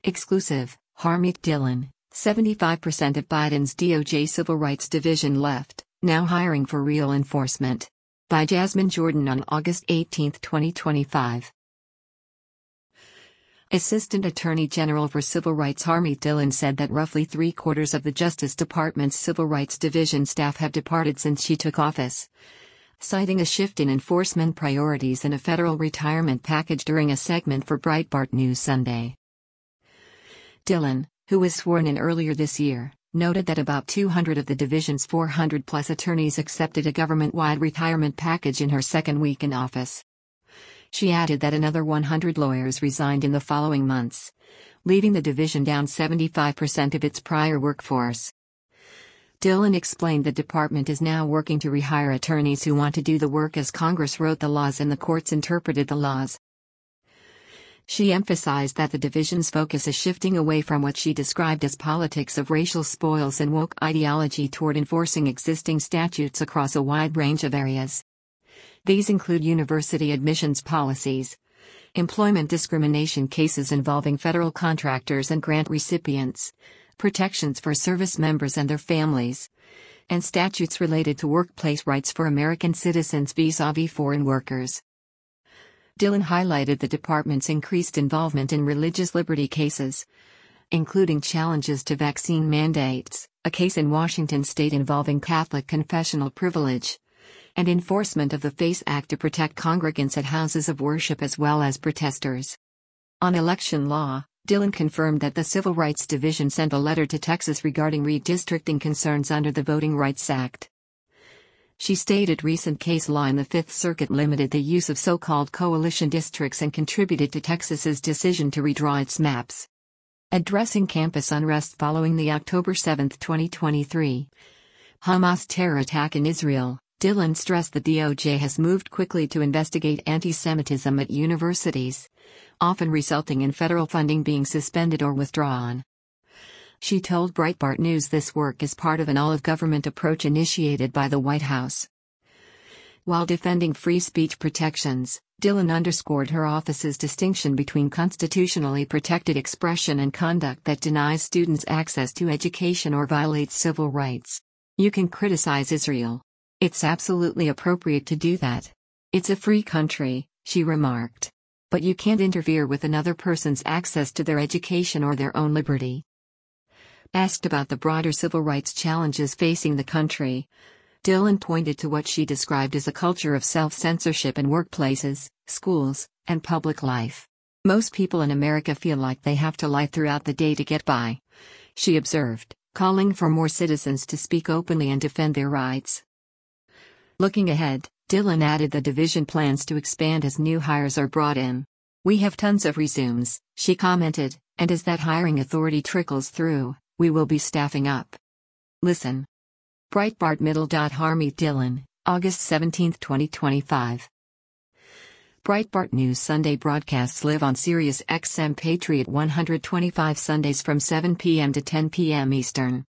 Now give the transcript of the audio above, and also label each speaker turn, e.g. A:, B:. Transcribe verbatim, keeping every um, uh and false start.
A: Exclusive, Harmeet Dillon, seventy-five percent of Biden's D O J Civil Rights Division left, now hiring for real enforcement. By Jasmine Jordan on August eighteenth, twenty twenty-five. Assistant Attorney General for Civil Rights Harmeet Dillon said that roughly three-quarters of the Justice Department's Civil Rights Division staff have departed since she took office, citing a shift in enforcement priorities and a federal retirement package during a segment for Breitbart News Sunday. Dillon, who was sworn in earlier this year, noted that about two hundred of the division's four hundred plus attorneys accepted a government-wide retirement package in her second week in office. She added that another one hundred lawyers resigned in the following months, leaving the division down seventy-five percent of its prior workforce. Dillon explained the department is now working to rehire attorneys who want to do the work as Congress wrote the laws and the courts interpreted the laws. She emphasized that the division's focus is shifting away from what she described as politics of racial spoils and woke ideology toward enforcing existing statutes across a wide range of areas. These include university admissions policies, employment discrimination cases involving federal contractors and grant recipients, protections for service members and their families, and statutes related to workplace rights for American citizens vis-a-vis foreign workers. Dillon highlighted the department's increased involvement in religious liberty cases, including challenges to vaccine mandates, a case in Washington state involving Catholic confessional privilege, and enforcement of the FACE Act to protect congregants at houses of worship as well as protesters. On election law, Dillon confirmed that the Civil Rights Division sent a letter to Texas regarding redistricting concerns under the Voting Rights Act. She stated recent case law in the Fifth Circuit limited the use of so-called coalition districts and contributed to Texas's decision to redraw its maps. Addressing campus unrest following the October seventh, twenty twenty-three, Hamas terror attack in Israel, Dillon stressed the D O J has moved quickly to investigate anti-Semitism at universities, often resulting in federal funding being suspended or withdrawn. She told Breitbart News this work is part of an all-of-government approach initiated by the White House. While defending free speech protections, Dillon underscored her office's distinction between constitutionally protected expression and conduct that denies students access to education or violates civil rights. You can criticize Israel. It's absolutely appropriate to do that. It's a free country, she remarked. But you can't interfere with another person's access to their education or their own liberty. Asked about the broader civil rights challenges facing the country, Dillon pointed to what she described as a culture of self-censorship in workplaces, schools, and public life. Most people in America feel like they have to lie throughout the day to get by, she observed, calling for more citizens to speak openly and defend their rights. Looking ahead, Dillon added the division plans to expand as new hires are brought in. We have tons of resumes, she commented, and as that hiring authority trickles through, we will be staffing up. Listen. Breitbart Middle. Harmeet Dillon, August seventeenth, twenty twenty-five. Breitbart News Sunday broadcasts live on Sirius X M Patriot one twenty-five Sundays from seven p m to ten p m Eastern.